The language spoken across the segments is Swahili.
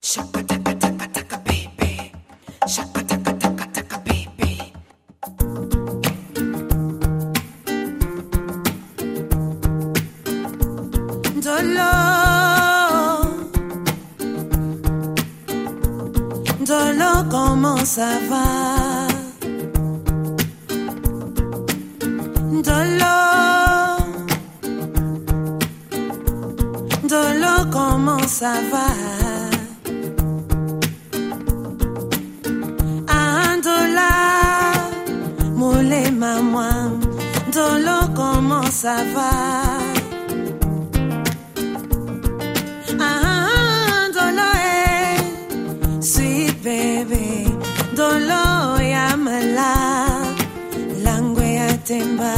Shaka taka taka taka baby. Shaka taka taka taka baby. Dolo, Dolo, comment ça va? Dolo, Dolo, comment ça va? Maman, Dolo, comment ça va? Dolo, sweet baby. Dolo, yamala, langwe ya temba.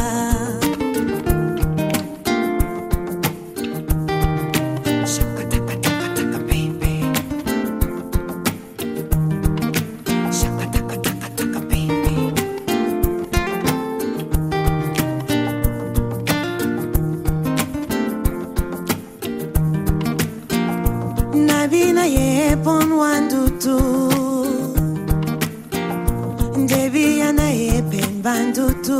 Nabina ye pon wandutu Ndebi yana ye pen bandutu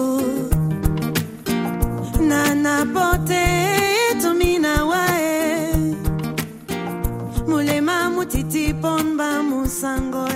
Nana pote tumina wae Mulema mutiti pon ba musango